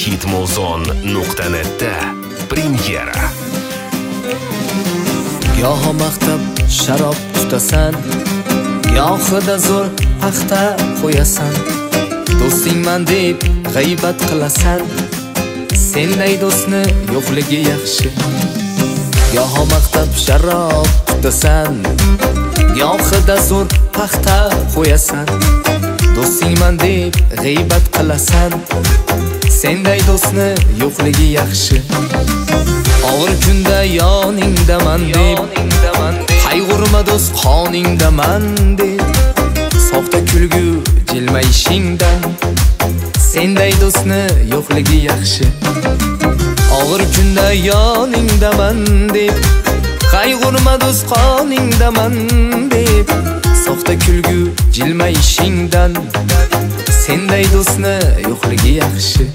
hitmuzon.net'da premyera. Goho maqtab sharob tutasan, gohida zo'r paxta qo'yasan. Do'stingman deb g'iybat qilasan, senday do'stni yo'qligi yaxshi. Goho maqtab sharob tutasan, gohida zo'r paxta qo'yasan. Do'stingman deb g'iybat qilasan, senday do'stni yo'qligi yaxshi. Og'ir kunda yoningdaman deb, qayg'urma do'st qoningdaman deb, soxta kulgu jilmayishingdan, senday do'stni yo'qligi yaxshi. Og'ir kunda yoningdaman deb, qayg'urma do'st qoningdaman deb, soxta kulgu jilmayishingdan, senday do'stni yo'qligi yaxshi.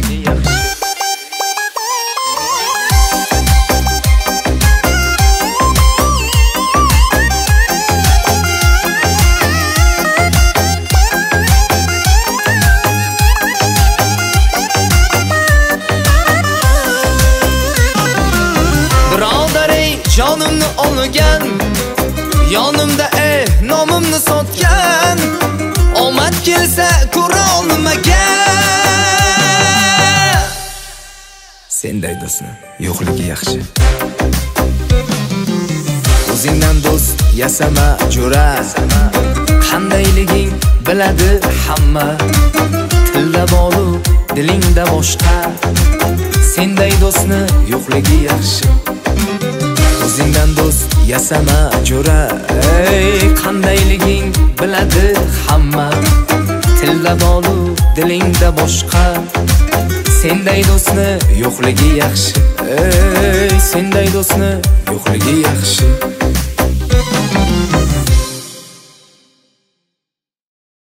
Jonimni olgan, yonimda nomimni sotgan, omad kelsa ko'ra olmagan, senday do'stni yo'qligi yaxshi. O'zingdan do'st yasama jo'ra, qandayliging biladi hamma. Tilda bolu, dilingda boshqa, senday do'stni yo'qligi yaxshi. O'zingdan do'st yasama jo'ra, qandayliging biladi hamma. Tilda bolu, dilingda boshqa, senday do'stni yo'qligi yaxshi. Senday do'stni yo'qligi yaxshi.